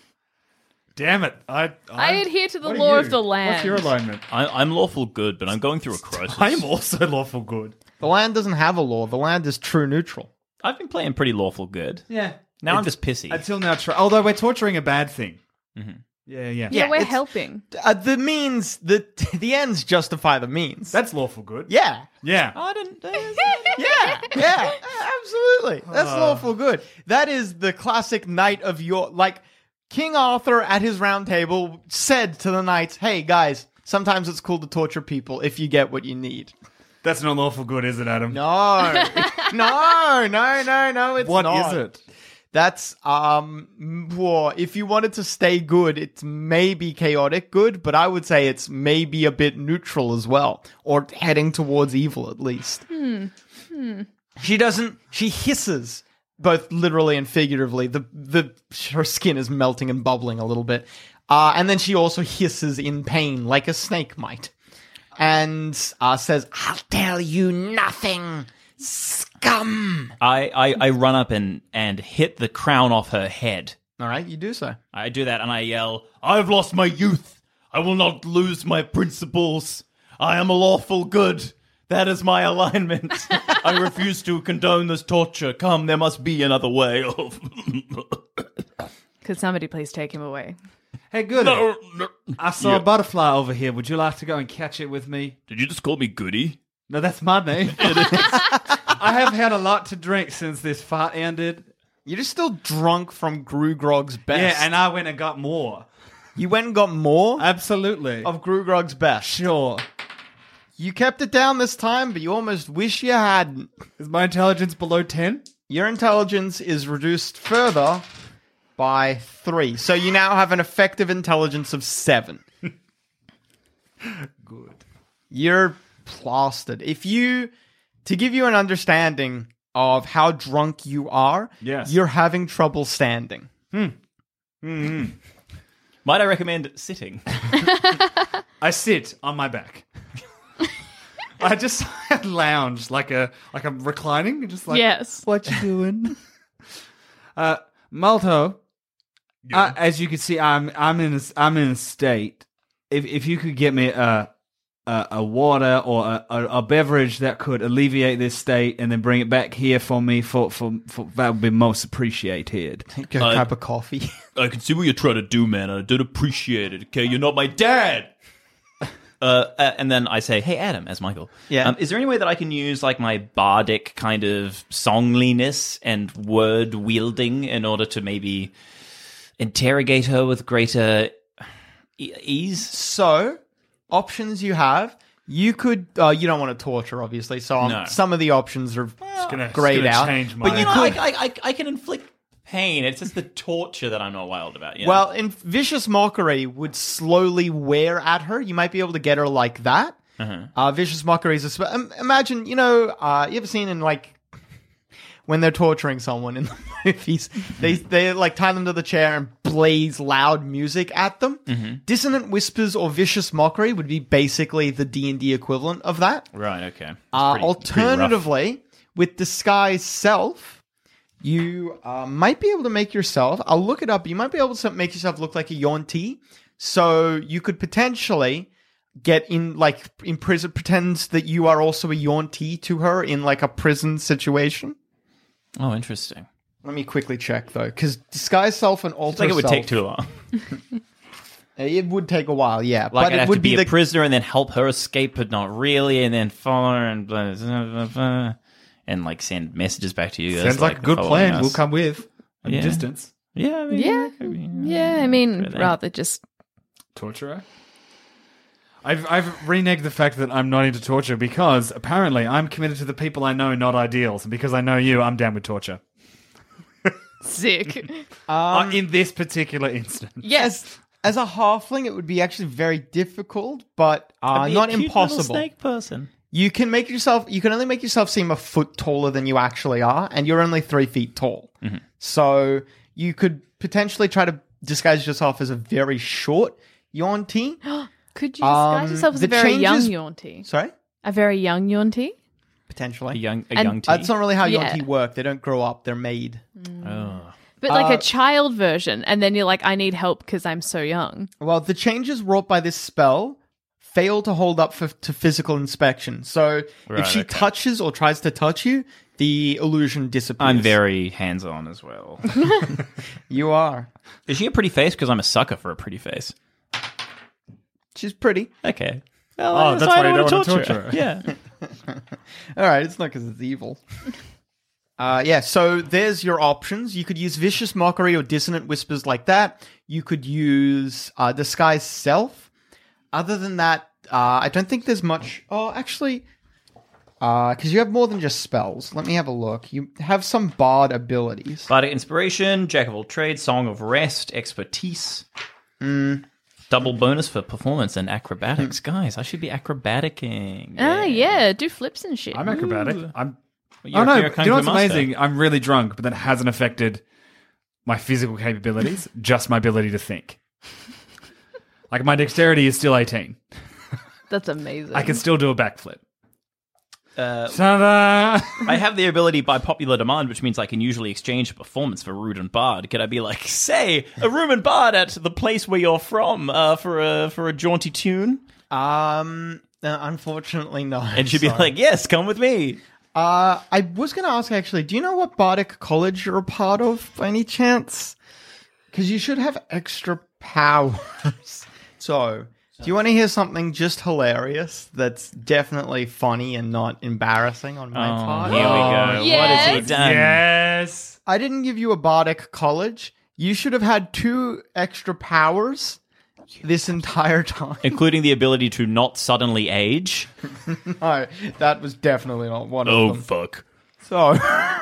Damn it. I, I adhere to the What are law you? of the land. What's your alignment? I, I'm lawful good, but I'm going through a crisis. I am also lawful good. The land doesn't have a law. The land is true neutral. I've been playing pretty lawful good. Yeah. Now I'm It's- just pissy. Until now, tr- although we're torturing a bad thing. Mm-hmm. Yeah, yeah. Yeah, we're it's- helping. Uh, the means, the the ends justify the means. That's lawful good. yeah. Yeah. I didn't. Yeah, yeah, absolutely. That's lawful good. That is the classic knight of your, like, King Arthur at his round table said to the knights, hey, guys, sometimes it's cool to torture people if you get what you need. That's not lawful good, is it, Adam? No, no, no, no, no, it's What not. is it? That's, um, war. If you wanted to stay good, it's maybe chaotic good, but I would say it's maybe a bit neutral as well, or heading towards evil at least. Hmm. Hmm. She doesn't, she hisses, both literally and figuratively. The, the, her skin is melting and bubbling a little bit. Uh, and then she also hisses in pain, like a snake might. And, uh, says, I'll tell you nothing, scum. I, I, I run up and, and hit the crown off her head. all right, you do so. I do that and I yell, I've lost my youth. I will not lose my principles. I am a lawful good. That is my alignment. I refuse to condone this torture. Come, there must be another way. Could somebody please take him away? Hey, good. No, no. I saw Yeah. a butterfly over here. Would you like to go and catch it with me? Did you just call me Goody? No, that's my name. I have had a lot to drink since this fight ended. You're just still drunk from Grugrog's best. Yeah, and I went and got more. you went and got more Absolutely. of Grugrog's best. Sure. You kept it down this time, but you almost wish you hadn't. Is my intelligence below ten? Your intelligence is reduced further by three. So you now have an effective intelligence of seven. Good. You're plastered. If you, to give you an understanding of how drunk you are, Yes. you're having trouble standing. Mm-hmm. Might I recommend sitting? I sit on my back. I just lounge like a like I'm reclining, just like Yes. What you doing? uh, Malto, uh, as you can see, I'm I'm in a, I'm in a state. If if you could get me a a, a water or a, a, a beverage that could alleviate this state and then bring it back here for me, for for, for that would be most appreciated. Take a Uh, cup of coffee. I can see what you're trying to do, man. I don't appreciate it. Okay, you're not my dad. Uh, uh, and then I say, "Hey, Adam," as Michael. Yeah. Um, is there any way that I can use like my bardic kind of songliness and word wielding in order to maybe interrogate her with greater e- ease? So, options you have. You could, uh, you don't want to torture, obviously. So um, No. some of the options are gonna- grayed it's gonna out. change But my- you You know, could. I, I, I, I can inflict pain. It's just the torture that I'm not wild about. You know? Well, in vicious mockery would slowly wear at her. You might be able to get her like that. Uh-huh. Uh, vicious mockery is a sp- um, imagine, you know, uh, you ever seen in like when they're torturing someone in the movies, they they like tie them to the chair and blaze loud music at them. Mm-hmm. Dissonant whispers or vicious mockery would be basically the D and D equivalent of that. right, okay. It's Uh, pretty- it's pretty rough. alternatively, with disguise self, you uh, might be able to make yourself, I'll look it up, you might be able to make yourself look like a Yonti. So you could potentially get in, like, in prison, pretends that you are also a Yuan-Ti to her in, like, a prison situation. Oh, interesting. Let me quickly check, though, because disguise self and alter I think it would self, take too long. It would take a while, yeah. Like, but I'd it have would to be, the a prisoner and then help her escape, but not really, and then follow her and blah, blah, blah, blah, and like send messages back to you. guys, Sounds like a good following plan. us. We'll come with a Yeah. distance. Yeah, I mean, Yeah. Yeah, I mean, rather just... Torturer. I've I've reneged the fact that I'm not into torture because apparently I'm committed to the people I know, not ideals, and because I know you, I'm down with torture. Sick. Uh, in this particular instance, Yes. As a halfling, it would be actually very difficult, but uh, I'd be a not cute impossible. little snake person. You can make yourself. You can only make yourself seem a foot taller than you actually are, and you're only three feet tall. Mm-hmm. So you could potentially try to disguise yourself as a very short Yuan-Ti. Could you disguise Um, yourself as the a very young changes- Yuan-Ti? Sorry, A very young Yuan-Ti? potentially. A young, a And- young tea. That's not really how Yeah. Yuan-Ti work. They don't grow up. They're made. Oh. But like Uh, a child version, and then you're like, I need help because I'm so young. Well, the changes wrought by this spell fail to hold up for, to physical inspection. So Right, if she okay. touches or tries to touch you, the illusion disappears. I'm very hands-on as well. You are. Is she a pretty face? Because I'm a sucker for a pretty face. She's pretty. Okay. Well, Oh, that's why you don't wanna torture torture her. her. Yeah. All right, it's not because it's evil. Uh, yeah, so there's your options. You could use Vicious Mockery or Dissonant Whispers like that. You could use uh, Disguise Self. Other than that, uh, I don't think there's much... Oh, actually, because you have more than just spells. Let me have a look. You have some bard abilities. Bardic Inspiration, Jack of all trades, Song of Rest, Expertise. Double bonus for performance and acrobatics. Guys, I should be acrobaticing. Ah, yeah, do flips and shit. I'm acrobatic. I'm. You're- oh no! you're a Do Kung you know Fu what's master. amazing? I'm really drunk, but that hasn't affected my physical capabilities. Just my ability to think. Like my dexterity is still eighteen. That's amazing. I can still do a backflip. Uh, Ta-da! I have the ability by popular demand, which means I can usually exchange a performance for Rude and Bard. Could I be like, say, a room and Bard at the place where you're from uh, for a for a jaunty tune? Um, uh, unfortunately, no. And she'd be Sorry. like, yes, come with me. Uh, I was going to ask, actually, do you know what Bardic College you're a part of, by any chance? Because you should have extra powers. So, do you want to hear something just hilarious that's definitely funny and not embarrassing on my Oh, part? here we go. What has he done? Yes. I didn't give you a Bardic College. You should have had two extra powers this entire time. Including the ability to not suddenly age. No, that was definitely not one Oh, of them. fuck. So,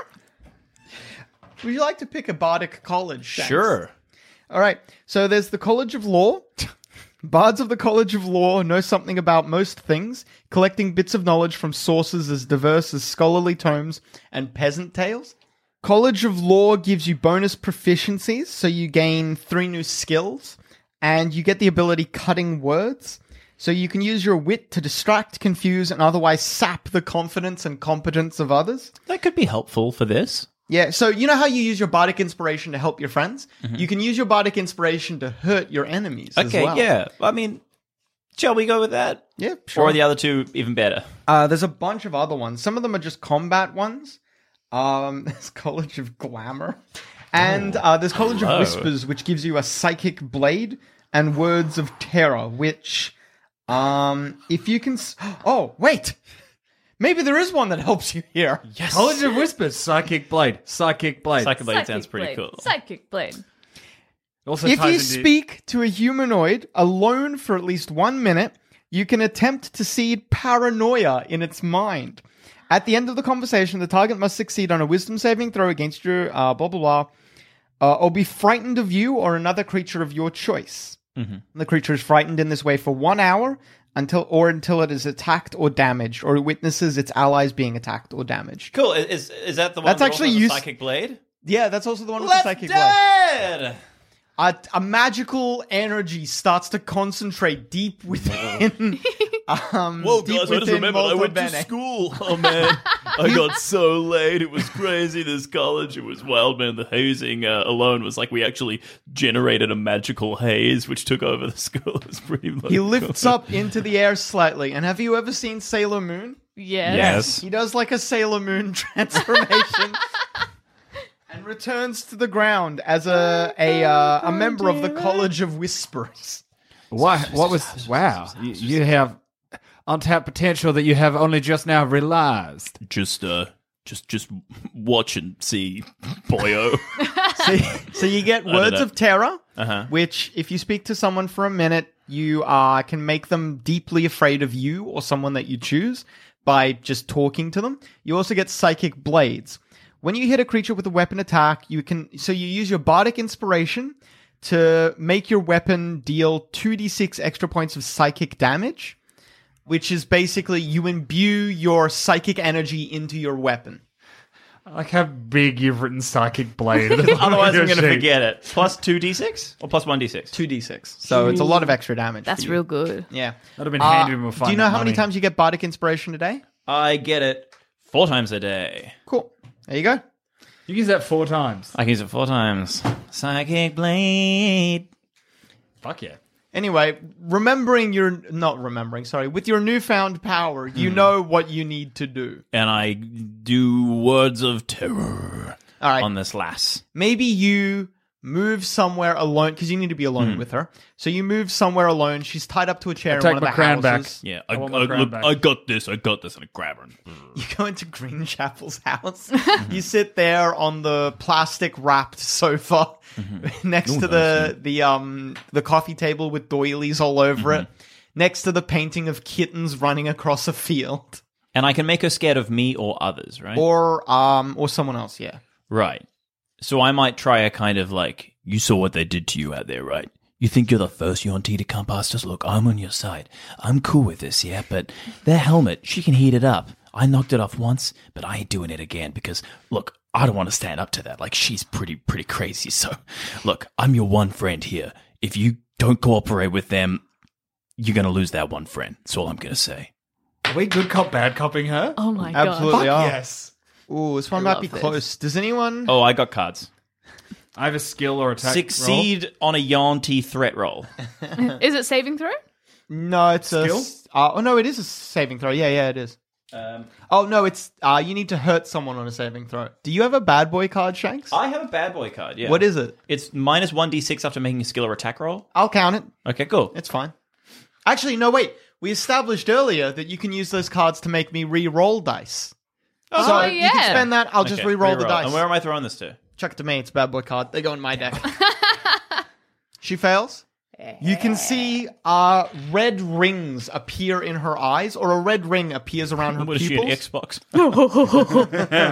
would you like to pick a Bardic College? Thanks. Sure. All right. So there's the College of Law. Bards of the College of Law know something about most things, collecting bits of knowledge from sources as diverse as scholarly tomes and peasant tales. College of Law gives you bonus proficiencies, so you gain three new skills, and you get the ability Cutting Words. So you can use your wit to distract, confuse, and otherwise sap the confidence and competence of others. That could be helpful for this. Yeah, so you know how you use your Bardic Inspiration to help your friends? You can use your Bardic Inspiration to hurt your enemies as Okay, well. yeah. I mean, shall we go with that? Yeah, sure. Or are the other two even better? Uh, there's a bunch of other ones. Some of them are just combat ones. Um, there's College of Glamour. And uh, there's College hello. of Whispers, which gives you a Psychic Blade, and Words of Terror, which, um, if you can... S- oh, wait! Maybe there is one that helps you here. Yes. College of Whispers, Psychic Blade, Psychic Blade. Psychic Blade Psychic sounds pretty blade. cool. Psychic blade. Also If ties you into- speak to a humanoid alone for at least one minute, you can attempt to seed paranoia in its mind. At the end of the conversation, the target must succeed on a wisdom saving throw against your uh, blah, blah, blah, uh, or be frightened of you or another creature of your choice. Mm-hmm. The creature is frightened in this way for one hour until or until it is attacked or damaged, or it witnesses its allies being attacked or damaged. Cool. Is is that the one That's that actually also has a used- Psychic Blade? Yeah, that's also the one with Let's the psychic do blade. it! A, a magical energy starts to concentrate deep within. um, Whoa, deep guys, I just within remembered I went to Molto Bene. school. Oh, man. I got so late. It was crazy. This college, it was wild, man. The hazing uh, alone was like we actually generated a magical haze, which took over the school. It was pretty low. He lifts up into the air slightly. And have you ever seen Sailor Moon? Yes. Yes. He does like a Sailor Moon transformation. And returns to the ground as a a uh, a member of the College of Whispers. What? What was? Wow! You, you have untapped potential that you have only just now realized. Just, uh, just, just watch and see, boyo. so, so you get I don't words know. of terror, Uh-huh. which if you speak to someone for a minute, you uh, can make them deeply afraid of you or someone that you choose by just talking to them. You also get psychic blades. When you hit a creature with a weapon attack, you can so you use your bardic inspiration to make your weapon deal two d six extra points of psychic damage, which is basically you imbue your psychic energy into your weapon. I like how big you've written psychic blade. Otherwise, I'm going to forget it. Plus two d six or plus one d six? two d six. So it's a lot of extra damage. That's for you. real good. Yeah. That'd have been Uh, handy when we do find you know that how many money. times you get bardic inspiration a day? I get it four times a day. Cool. There you go. You use that four times. I can use it four times. Psychic blade. Fuck yeah. Anyway, remembering your not remembering, sorry, with your newfound power, you know what you need to do. And I do words of terror All right. on this lass. Maybe you move somewhere alone because you need to be alone with her. So you move somewhere alone. She's tied up to a chair I in take one of my the crown back. houses. Yeah, I I, want my I- crown look, back. I got this. I got this, and I grab her. You go into Greenchapel's house. You sit there on the plastic wrapped sofa next Ooh, to the the um the coffee table with doilies all over it, next to the painting of kittens running across a field, And I can make her scared of me or others, right? or um or someone else. Yeah. Right. So I might try a kind of like, you saw what they did to you out there, right? You think you're the first Yuan-Ti to come past us? Look, I'm on your side. I'm cool with this, yeah? But their helmet, she can heat it up. I knocked it off once, but I ain't doing it again because, look, I don't want to stand up to that. Like, she's pretty, pretty crazy. So, look, I'm your one friend here. If you don't cooperate with them, you're going to lose that one friend. That's all I'm going to say. Are we good cop, bad copping her? Oh my god. Absolutely. Fuck are. yes. Ooh, this one I might be love this. close. Does anyone? Oh, I got cards. I have a skill or attack Succeed on a Yuan-Ti threat roll. Is it saving throw? No, it's Skill? a. s- Uh, oh no, it is a saving throw. Yeah, yeah, it is. Um, Oh no, it's uh, you need to hurt someone on a saving throw. Do you have a bad boy card, Shanks? I have a bad boy card, yeah. What is it? It's minus one d six after making a skill or attack roll. I'll count it. Okay, cool. It's fine. Actually, no, wait. We established earlier that you can use those cards to make me re-roll dice. Oh, so yeah. you can spend that. I'll just Okay, re-roll the reroll. dice. And where am I throwing this to? Chuck it to me. It's a bad boy card. They go in my deck. She fails. You can see uh, red rings appear in her eyes, or a red ring appears around her What is she, pupils. an Xbox?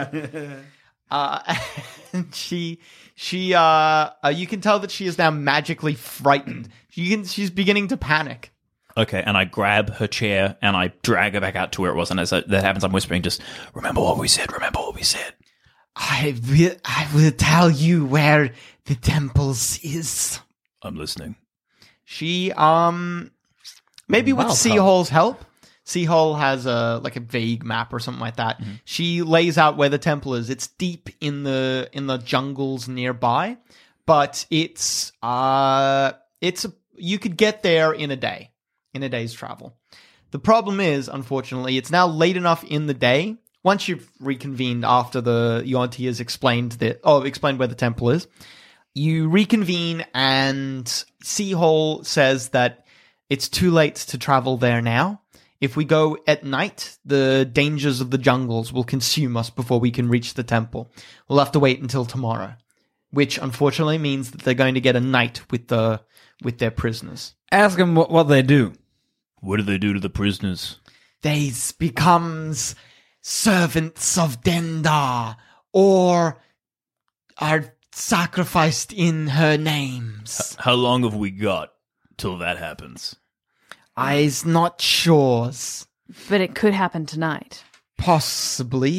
Uh, and she, she, uh, uh, you can tell that she is now magically frightened. You can, she's beginning to panic. Okay, and I grab her chair and I drag her back out to where it was. And as that happens, I'm whispering, just remember what we said, remember what we said. I will, I will tell you where the temples is. I'm listening. She, um, maybe with Welcome. Seahole's help, Seahole has a like a vague map or something like that. She lays out where the temple is. It's deep in the in the jungles nearby, but it's uh, it's a, you could get there in a day, in a day's travel. The problem is, unfortunately, it's now late enough in the day. Once you've reconvened after the Yuan-Ti has explained that, oh, explained where the temple is, you reconvene and Seahole says that it's too late to travel there now. If we go at night, the dangers of the jungles will consume us before we can reach the temple. We'll have to wait until tomorrow, which unfortunately means that they're going to get a night with the with their prisoners. Ask them what, what they do. What do they do to the prisoners? They becomes servants of Dendar, or are sacrificed in her names. How long have we got till that happens? I's not sure. But it could happen tonight.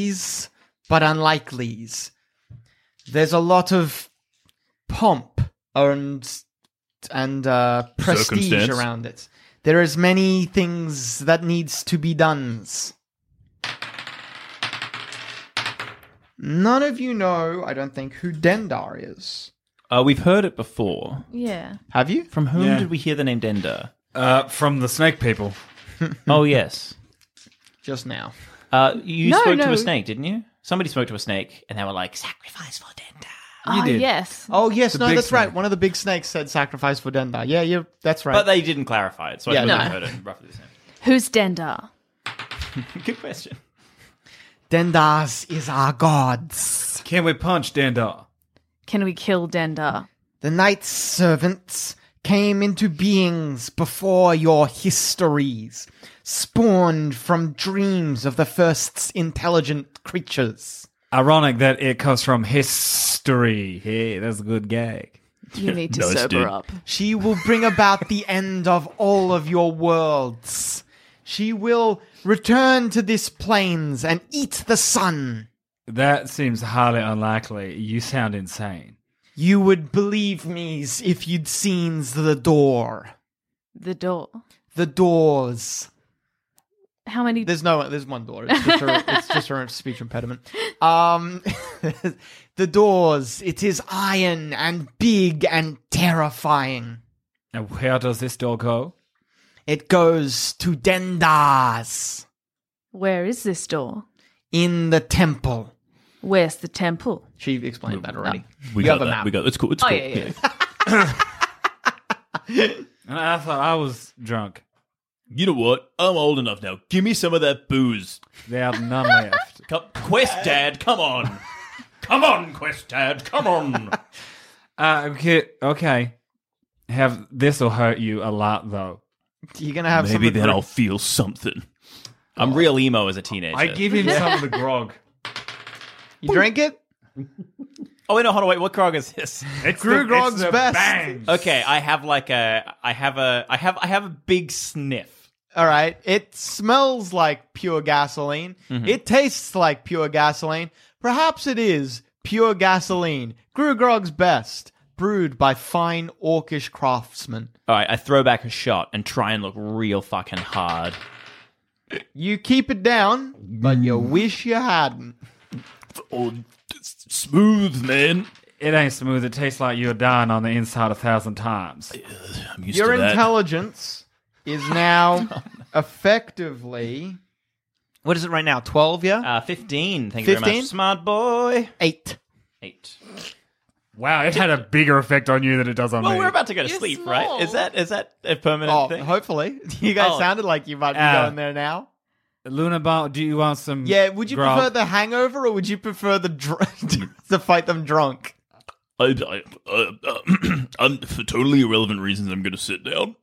Possiblies, but unlikelies. There's a lot of pomp and and uh, prestige Circumstance. around it. There is many things that needs to be done. None of you know, I don't think, who Dendar is. Uh, we've heard it before. Yeah. Have you? From whom Yeah. did we hear the name Dendar? Uh, from the snake people. Oh, yes. Just now. Uh, you No, spoke no. to a snake, didn't you? Somebody spoke to a snake, and they were like, sacrifice for Dendar. Oh, did. yes. Oh, yes, The no, big that's right. snake. One of the big snakes said sacrifice for Dendar. Yeah, you that's right. But they didn't clarify it, so Yeah, I would no. have heard it roughly the same. Who's Dendar? Good question. Dendars is our gods. Can we punch Dandar? Can we kill Dendar? The night servants came into beings before your histories, spawned from dreams of the first intelligent creatures. Ironic that it comes from history. Hey, that's a good gag. You need to Nice, sober dude. up. She will bring about the end of all of your worlds. She will return to this plains and eat the sun. That seems highly unlikely. You sound insane. You would believe me if you'd seen the door. The door. The doors. How many? There's no, there's one door. It's just her, it's just her speech impediment. Um, the doors. It is iron and big and terrifying. And where does this door go? It goes to Dendar's Where is this door? in the temple. Where's the temple? She explained that already. We You got have a that. map. We got. It's cool. It's Oh, cool. yeah, yeah. And I thought I was drunk. You know what? I'm old enough now. Give me some of that booze. There are none left. Come, Quest Dad, come on. Come on, Quest Dad, come on. Uh, okay, okay. Have this will hurt you a lot, though. You're gonna have Maybe some. then I'll feel something. I'm real emo as a teenager. I give him some of the grog. You drink it. Oh wait, no, hold on, wait. What grog is this? It's Grugog's it's the best. bang. Okay, I have like a, I have a, I have, I have a big sniff. All right. It smells like pure gasoline. It tastes like pure gasoline. Perhaps it is pure gasoline. Grugrog's best, brewed by fine orcish craftsmen. All right, I throw back a shot and try and look real fucking hard. You keep it down, but you wish you hadn't. Oh, it's smooth, man. It ain't smooth. It tastes like you're dying on the inside a thousand times. I'm used Your to that. intelligence is now effectively. What is it right now? twelve, yeah? Uh, fifteen. Thank you very fifteen? much, smart boy. Eight. Eight. Wow, it had a bigger effect on you than it does on Well, me. we're about to go to You're sleep, small. right? Is that is that a permanent Oh, thing? hopefully. You guys Oh. sounded like you might be Uh, going there now. Luna Ball, do you want some? Yeah, would you grog? prefer the hangover or would you prefer the dr- to fight them drunk? I, I, uh, uh, I'm, for totally irrelevant reasons, I'm going to sit down.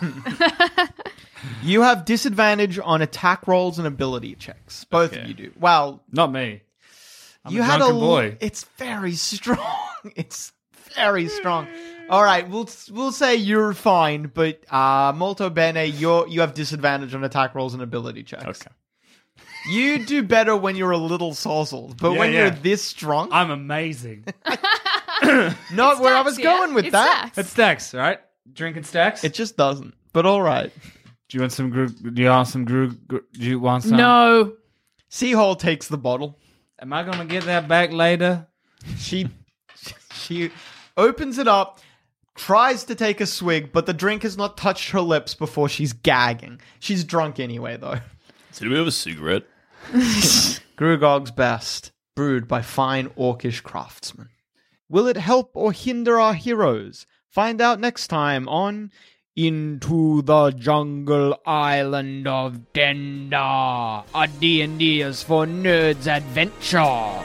You have disadvantage on attack rolls and ability checks. Both Okay. of you do. Well, Not me. I'm you a had a drunken l- boy. It's very strong. It's very strong. All right, we'll we'll say you're fine, but uh, Molto Bene, you're you have disadvantage on attack rolls and ability checks. Okay. You do better when you're a little sozzled, but Yeah, when yeah. you're this strong, I'm amazing. not where I was Stacks, yeah? going with It that. stacks. It's stacks, right? Drinking stacks. It just doesn't. But all right. Do you want some? Gru- do you want some? Gru- gru- do you want some? No. Seahole takes the bottle. Am I gonna get that back later? She she opens it up, tries to take a swig, but the drink has not touched her lips before she's gagging. She's drunk anyway, though. So do we have a cigarette? Grugog's best, brewed by fine orcish craftsmen. Will it help or hinder our heroes? Find out next time on Into the Jungle Island of Dendar, a D and D is for nerds adventure.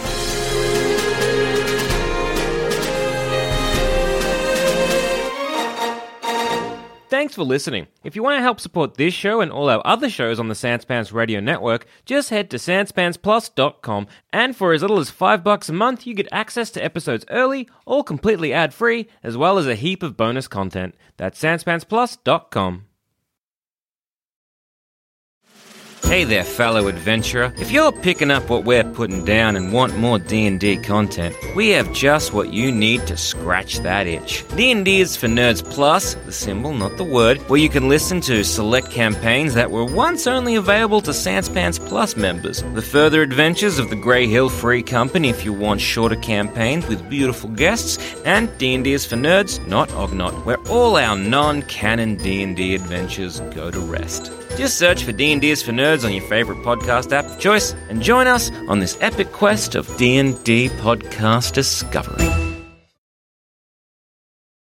Thanks for listening. If you want to help support this show and all our other shows on the Sanspants Radio Network, just head to sanspants plus dot com, and for as little as five bucks a month, you get access to episodes early, all completely ad-free, as well as a heap of bonus content. That's sanspants plus dot com. Hey there, fellow adventurer. If you're picking up what we're putting down and want more D and D content, we have just what you need to scratch that itch. D and D is for Nerds Plus, the symbol, not the word, where you can listen to select campaigns that were once only available to Sanspants Plus members. The further adventures of the Grey Hill Free Company if you want shorter campaigns with beautiful guests, and D and D is for Nerds, not Ognot, where all our non-canon D and D adventures go to rest. Just search for D and D is for Nerds on your favorite podcast app of choice and join us on this epic quest of D and D podcast discovery.